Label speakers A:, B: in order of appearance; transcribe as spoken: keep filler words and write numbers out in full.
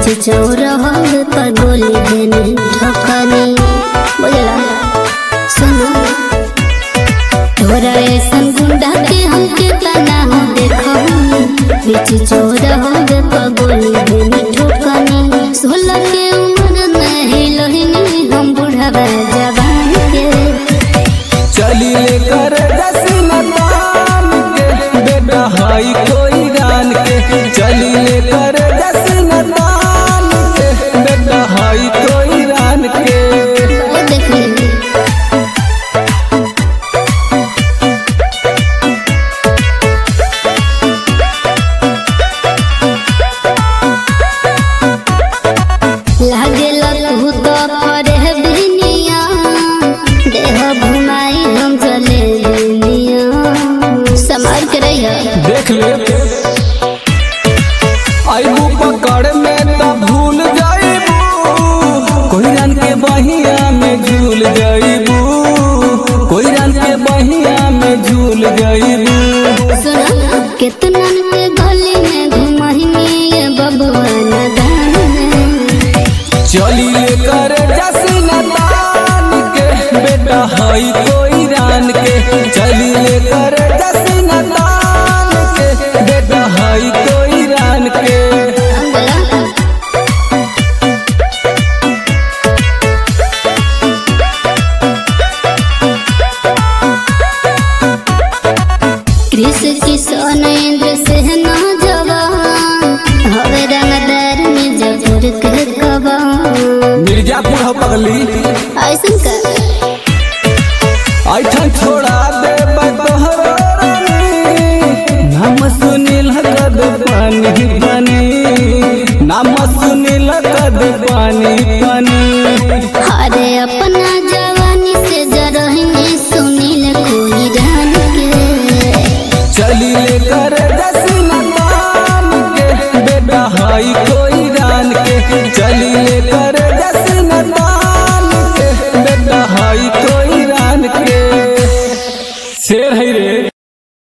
A: बीच चौराहा पर गोली देने ठोकनी बोला सुनो तोरा ऐसन गुंडा के हमके तना हो देखो बीच चौराहा पर गोली देने ठोकनी सोलह के उम्र नहीं लोहिनी हम बुढ़ावा जवान के
B: चली लेकर दसनतान के बेटा हाई कोई रान के चली लेकर दसनतान के बेटा हाई कोई रान के
A: लागे लहू तो फरे बिनिया देह घुमाई हम चले दुनिया समार के रहिया
B: देख ले आईबू पकड़ में तो भूल जाइबू कोई रान के बहिया में झूल जाइबू कोई रान के बहिया में झूल जाइबू
A: सुना कितना के गली में घुमाई बबुआ नदान
B: चली लेकर दसनतान के बेटा हाई कोई रान के चली लेकर दसनतान के बेटा हाई कोई रान के
A: कृष्ण किशन इंद्र से न जवान हवे रंगदार में जबर के कबा
B: मिर्जापुर हो पगली
A: ऐसन का
B: ऐठन छोड़ा दे बतोहरा नाम सुनील कद पानी पानी नाम सुनील कद पानी पानी
A: अरे अपना जवानी से जरहनी सुनील कोई रान के
B: चली लेकर दसनतान के बेटा हाई